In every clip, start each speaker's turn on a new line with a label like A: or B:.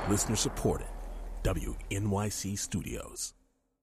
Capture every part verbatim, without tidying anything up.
A: Listener supported. W N Y C Studios.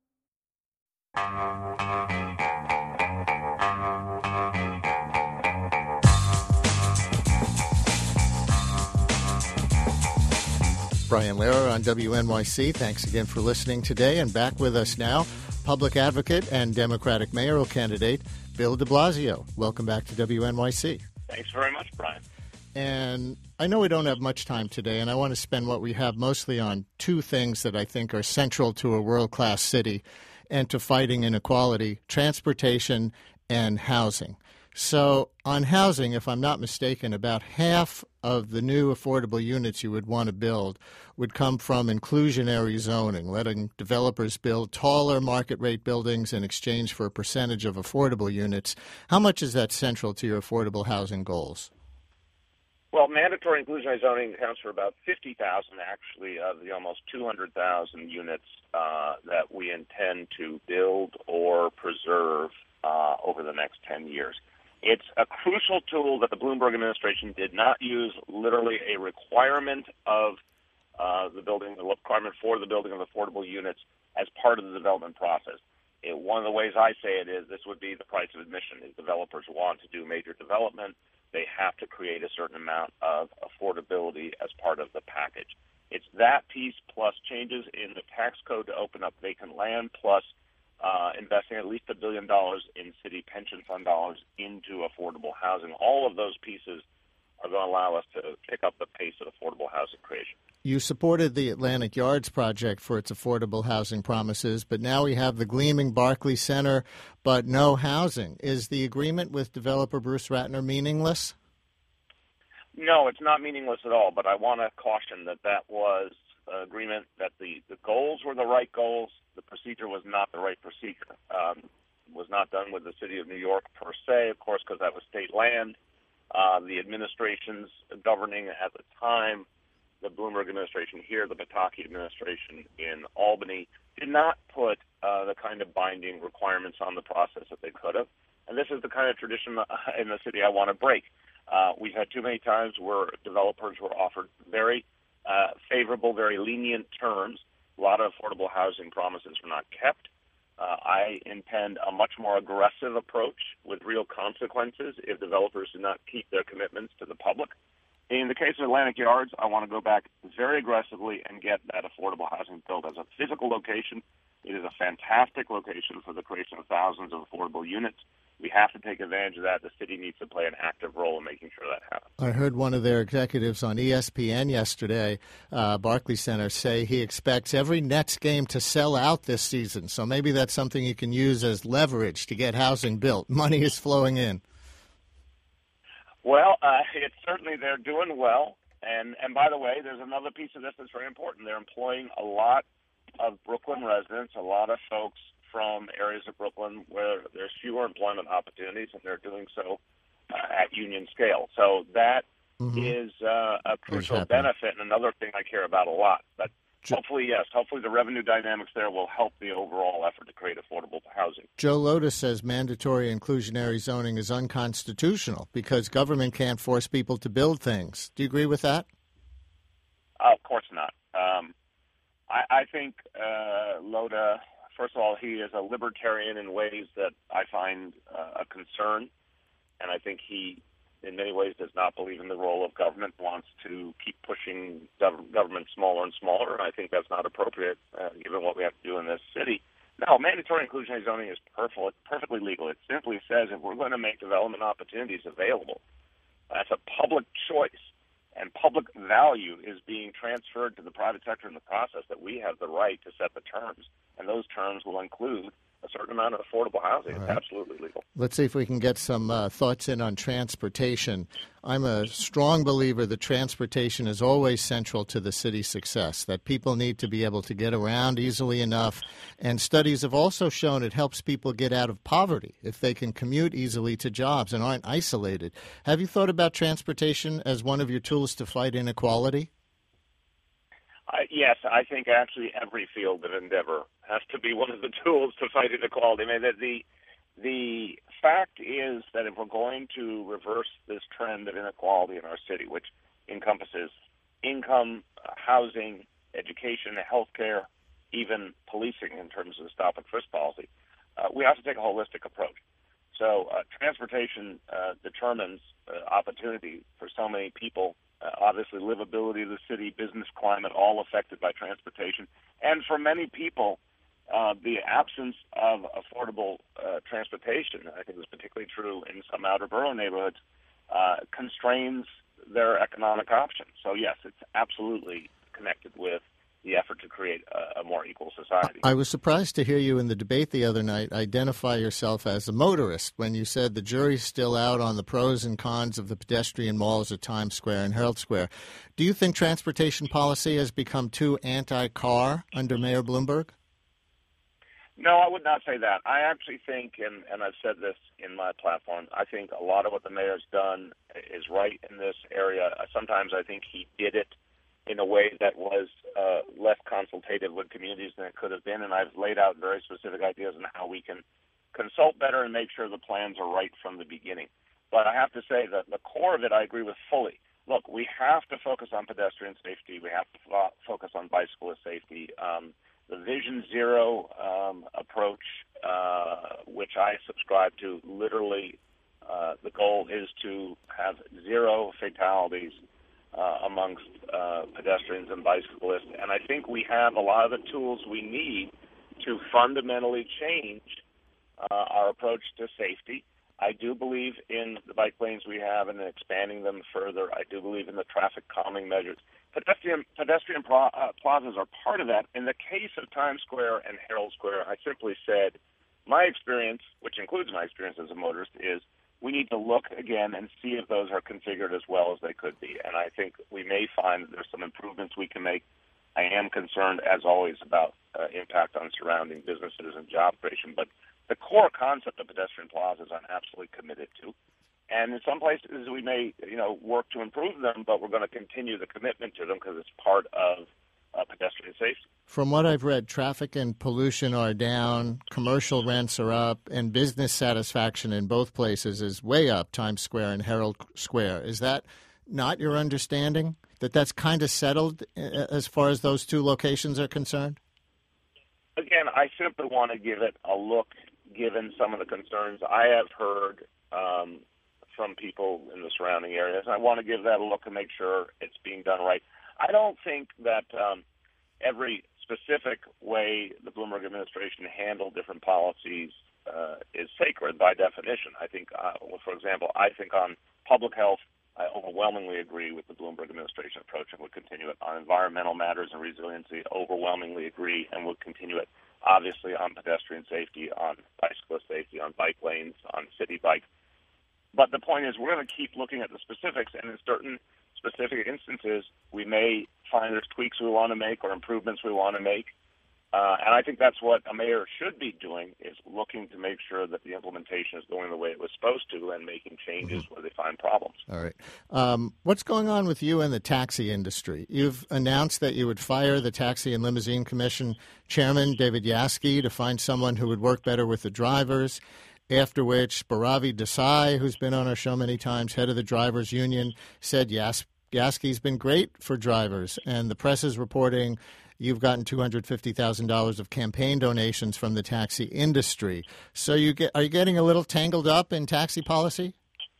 B: Brian Lehrer on W N Y C. Thanks again for listening today. And back with us now, public advocate and Democratic mayoral candidate Bill de Blasio. Welcome back to W N Y C.
C: Thanks very much, Brian.
B: And I know we don't have much time today, and I want to spend what we have mostly on two things that I think are central to a world-class city and to fighting inequality: transportation and housing. So on housing, if I'm not mistaken, about half of the new affordable units you would want to build would come from inclusionary zoning, letting developers build taller market rate buildings in exchange for a percentage of affordable units. How much is that central to your affordable housing goals?
C: Well, mandatory inclusionary zoning accounts for about fifty thousand, actually, of the almost two hundred thousand units uh, that we intend to build or preserve uh, over the next ten years. It's a crucial tool that the Bloomberg administration did not use, literally a requirement of uh, the building, the requirement for the building of affordable units as part of the development process. It, one of the ways I say it is this would be the price of admission. If developers want to do major development, they have to create a certain amount of affordability as part of the package. It's that piece plus changes in the tax code to open up vacant land plus Uh, investing at least a billion dollars in city pension fund dollars into affordable housing. All of those pieces are going to allow us to pick up the pace of affordable housing creation.
B: You supported the Atlantic Yards project for its affordable housing promises, but now we have the gleaming Barclays Center, but no housing. Is the agreement with developer Bruce Ratner meaningless?
C: No, it's not meaningless at all, but I want to caution that that was an agreement that the, the goals were the right goals. The procedure was not the right procedure. Um, was not done with the city of New York per se, of course, because that was state land. Uh, the administrations governing at the time, the Bloomberg administration here, the Pataki administration in Albany, did not put uh, the kind of binding requirements on the process that they could have. And this is the kind of tradition in the city I want to break. Uh, we've had too many times where developers were offered very uh, favorable, very lenient terms. A lot of affordable housing promises were not kept. Uh, I intend a much more aggressive approach with real consequences if developers do not keep their commitments to the public. In the case of Atlantic Yards, I want to go back very aggressively and get that affordable housing built as a physical location. It is a fantastic location for the creation of thousands of affordable units. We have to take advantage of that. The city needs to play an active role in making sure that happens.
B: I heard one of their executives on E S P N yesterday, uh, Barclays Center, say he expects every Nets game to sell out this season. So maybe that's something you can use as leverage to get housing built. Money is flowing in.
C: Well, uh, it's certainly they're doing well. And, and by the way, there's another piece of this that's very important. They're employing a lot of Brooklyn residents, a lot of folks from areas of Brooklyn where there's fewer employment opportunities, and they're doing so uh, at union scale. So that mm-hmm. is uh, a crucial benefit and another thing I care about a lot. But jo- hopefully, yes, hopefully the revenue dynamics there will help the overall effort to create affordable housing.
B: Joe Lotus says mandatory inclusionary zoning is unconstitutional because government can't force people to build things. Do you agree with that?
C: Uh, of course not. Um, I, I think uh, Loda... First of all, he is a libertarian in ways that I find uh, a concern, and I think he, in many ways, does not believe in the role of government, wants to keep pushing gov- government smaller and smaller, and I think that's not appropriate uh, given what we have to do in this city. No, mandatory inclusionary zoning is perfect, perfectly legal. It simply says if we're going to make development opportunities available, that's a public choice, and public value is being transferred to the private sector in the process, that we have the right to set the terms. And those terms will include a certain amount of affordable housing. All it's right. Absolutely legal.
B: Let's see if we can get some uh, thoughts in on transportation. I'm a strong believer that transportation is always central to the city's success, that people need to be able to get around easily enough. And studies have also shown it helps people get out of poverty if they can commute easily to jobs and aren't isolated. Have you thought about transportation as one of your tools to fight inequality?
C: Uh, yes, I think actually every field of endeavor has to be one of the tools to fight inequality. I mean, the, the the fact is that if we're going to reverse this trend of inequality in our city, which encompasses income, uh, housing, education, healthcare, even policing in terms of the stop and frisk policy, uh, we have to take a holistic approach. So uh, transportation uh, determines uh, opportunity for so many people. Uh, obviously, livability of the city, business climate, all affected by transportation. And for many people, uh, the absence of affordable uh, transportation, I think is particularly true in some outer borough neighborhoods, uh, constrains their economic options. So, yes, it's absolutely connected with the effort to create a, a more equal society.
B: I was surprised to hear you in the debate the other night identify yourself as a motorist when you said the jury's still out on the pros and cons of the pedestrian malls at Times Square and Herald Square. Do you think transportation policy has become too anti-car under Mayor Bloomberg?
C: No, I would not say that. I actually think, and, and I've said this in my platform, I think a lot of what the mayor's done is right in this area. Sometimes I think he did it in a way that was uh, less consultative with communities than it could have been, and I've laid out very specific ideas on how we can consult better and make sure the plans are right from the beginning. But I have to say that the core of it I agree with fully. Look, we have to focus on pedestrian safety. We have to fo- focus on bicyclist safety. Um, the Vision Zero um, approach, uh, which I subscribe to, literally uh, the goal is to have zero fatalities Uh, amongst uh, pedestrians and bicyclists. And I think we have a lot of the tools we need to fundamentally change uh, our approach to safety. I do believe in the bike lanes we have and expanding them further. I do believe in the traffic calming measures. Pedestrian, pedestrian pro- uh, plazas are part of that. In the case of Times Square and Herald Square, I simply said, my experience, which includes my experience as a motorist, is we need to look again and see if those are configured as well as they could be. And I think we may find that there's some improvements we can make. I am concerned, as always, about uh, impact on surrounding businesses and job creation. But the core concept of pedestrian plazas I'm absolutely committed to. And in some places we may, you know, work to improve them, but we're going to continue the commitment to them because it's part of uh, pedestrian safety.
B: From what I've read, traffic and pollution are down, commercial rents are up, and business satisfaction in both places is way up, Times Square and Herald Square. Is that not your understanding, that that's kind of settled as far as those two locations are concerned?
C: Again, I simply want to give it a look, given some of the concerns I have heard um, from people in the surrounding areas. I want to give that a look and make sure it's being done right. I don't think that um, every specific way the Bloomberg administration handled different policies uh, is sacred by definition. I think, uh, well, for example, I think on public health, I overwhelmingly agree with the Bloomberg administration approach and would continue it. On environmental matters and resiliency, overwhelmingly agree and would continue it. Obviously on pedestrian safety, on bicyclist safety, on bike lanes, on city bike. But the point is we're going to keep looking at the specifics, and in certain specific instances, we may find there's tweaks we want to make or improvements we want to make. Uh, and I think that's what a mayor should be doing, is looking to make sure that the implementation is going the way it was supposed to and making changes mm-hmm. where they find problems.
B: All right. Um, what's going on with you and the taxi industry? You've announced that you would fire the Taxi and Limousine Commission Chairman, David Yaski, to find someone who would work better with the drivers. After which, Baravi Desai, who's been on our show many times, head of the drivers union, said yes, Yaski's been great for drivers. And the press is reporting you've gotten two hundred fifty thousand dollars of campaign donations from the taxi industry. So you get, are you getting a little tangled up in taxi policy?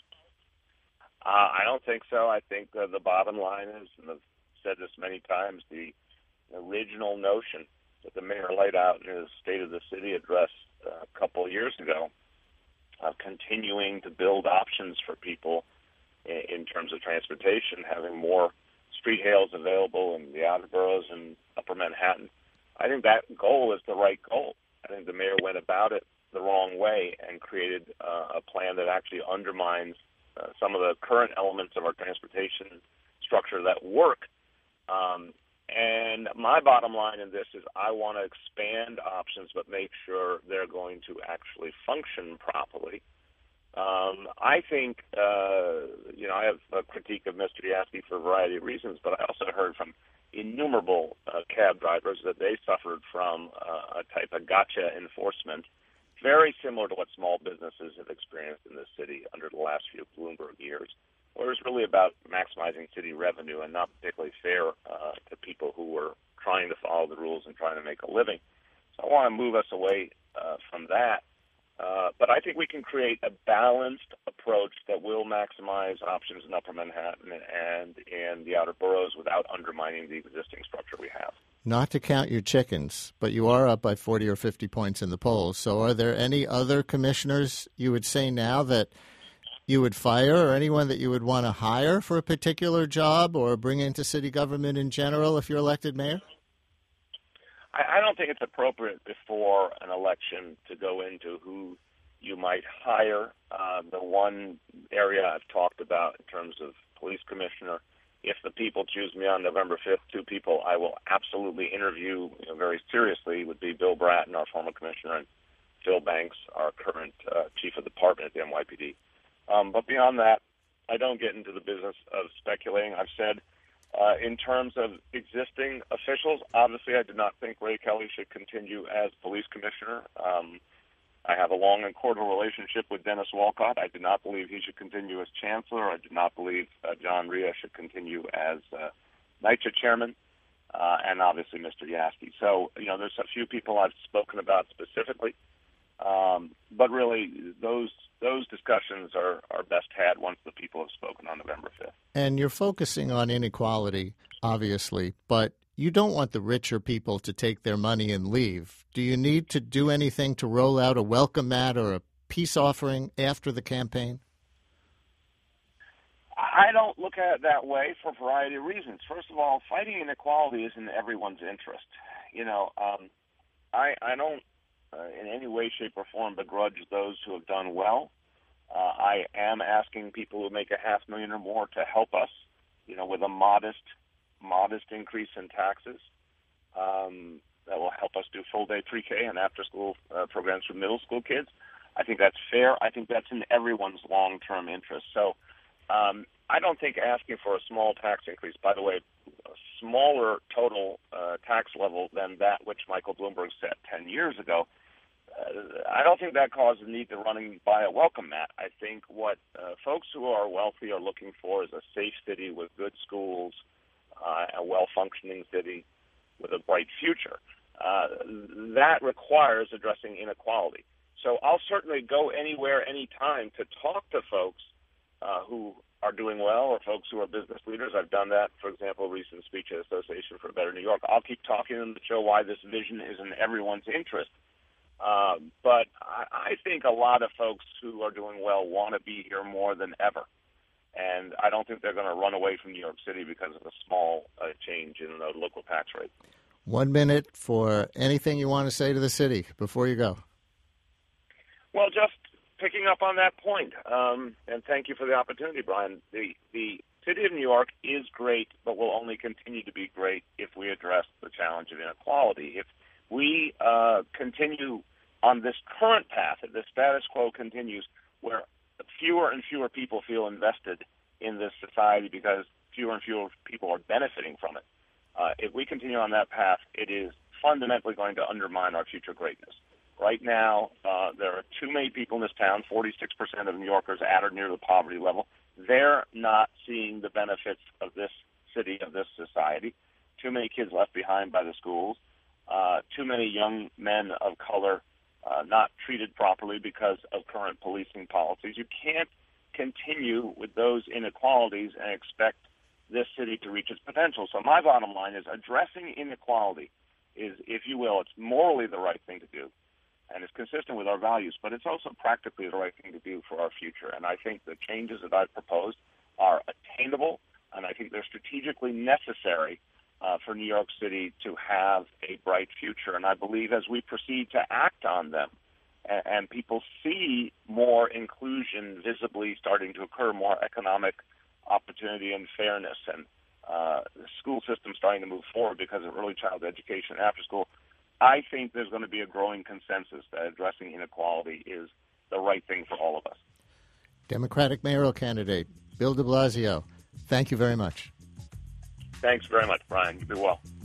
C: Uh, I don't think so. I think uh, the bottom line is, and I've said this many times, the original notion that the mayor laid out in his State of the City address uh, a couple of years ago, of continuing to build options for people in, in terms of transportation, having more street hails available in the outer boroughs and upper Manhattan. I think that goal is the right goal. I think the mayor went about it the wrong way and created uh, a plan that actually undermines uh, some of the current elements of our transportation structure that work. Um, and my bottom line in this is I want to expand options but make sure they're going to actually function properly. Um, I think, uh, you know, I have a critique of Mister Yaski for a variety of reasons, but I also heard from innumerable uh, cab drivers that they suffered from uh, a type of gotcha enforcement, very similar to what small businesses have experienced in this city under the last few Bloomberg years, where it was really about maximizing city revenue and not particularly fair uh, to people who were trying to follow the rules and trying to make a living. So I want to move us away uh, from that. Uh, but I think we can create a balanced approach that will maximize options in Upper Manhattan and in the outer boroughs without undermining the existing structure we have.
B: Not to count your chickens, but you are up by forty or fifty points in the polls. So are there any other commissioners you would say now that you would fire, or anyone that you would want to hire for a particular job or bring into city government in general if you're elected mayor?
C: I don't think it's appropriate before an election to go into who you might hire. Uh, the one area I've talked about in terms of police commissioner, if the people choose me on November fifth, two people I will absolutely interview you know, very seriously would be Bill Bratton, our former commissioner, and Phil Banks, our current uh, chief of department at the N Y P D. Um, but beyond that, I don't get into the business of speculating. I've said Uh, in terms of existing officials, obviously I do not think Ray Kelly should continue as police commissioner. Um, I have a long and cordial relationship with Dennis Walcott. I do not believe he should continue as chancellor. I do not believe uh, John Rhea should continue as uh, NYCHA chairman, uh, and obviously Mister Yaski. So, you know, there's a few people I've spoken about specifically, um, but really those those discussions are, are best had once the people have spoken on November fifth.
B: And you're focusing on inequality, obviously, but you don't want the richer people to take their money and leave. Do you need to do anything to roll out a welcome mat or a peace offering after the campaign?
C: I don't look at it that way for a variety of reasons. First of all, fighting inequality is in everyone's interest. You know, um, I, I don't uh, in any way, shape, or form begrudge those who have done well. Uh, I am asking people who make a half million or more to help us, you know, with a modest, modest increase in taxes. Um, that will help us do full-day pre-K and after-school uh, programs for middle school kids. I think that's fair. I think that's in everyone's long-term interest. So um, I don't think asking for a small tax increase, by the way, a smaller total uh, tax level than that which Michael Bloomberg set ten years ago, uh, I don't think that causes the need to running by a welcome mat. I think what uh, folks who are wealthy are looking for is a safe city with good schools, uh, a well-functioning city with a bright future. Uh, that requires addressing inequality. So I'll certainly go anywhere, anytime to talk to folks uh, who are doing well or folks who are business leaders. I've done that, for example, a recent speech at Association for a Better New York. I'll keep talking to them to show why this vision is in everyone's interest. Uh, but I, I think a lot of folks who are doing well want to be here more than ever. And I don't think they're going to run away from New York City because of a small uh, change in the local tax rate.
B: One minute for anything you want to say to the city before you go.
C: Well, just picking up on that point, um, and thank you for the opportunity, Brian. The, the city of New York is great, but will only continue to be great if we address the challenge of inequality. If we uh, continue on this current path, if the status quo continues, where fewer and fewer people feel invested in this society because fewer and fewer people are benefiting from it, uh, if we continue on that path, it is fundamentally going to undermine our future greatness. Right now, uh, there are too many people in this town, forty-six percent of New Yorkers at or near the poverty level. They're not seeing the benefits of this city, of this society. Too many kids left behind by the schools. Uh, too many young men of color uh, not treated properly because of current policing policies. You can't continue with those inequalities and expect this city to reach its potential. So my bottom line is addressing inequality is, if you will, it's morally the right thing to do, and it's consistent with our values, but it's also practically the right thing to do for our future. And I think the changes that I've proposed are attainable, and I think they're strategically necessary uh, for New York City to have a bright future. And I believe as we proceed to act on them, and, and people see more inclusion visibly starting to occur, more economic opportunity and fairness, and uh, the school system starting to move forward because of early child education and after school, I think there's going to be a growing consensus that addressing inequality is the right thing for all of us.
B: Democratic mayoral candidate Bill de Blasio, thank you very much.
C: Thanks very much, Brian. You be well.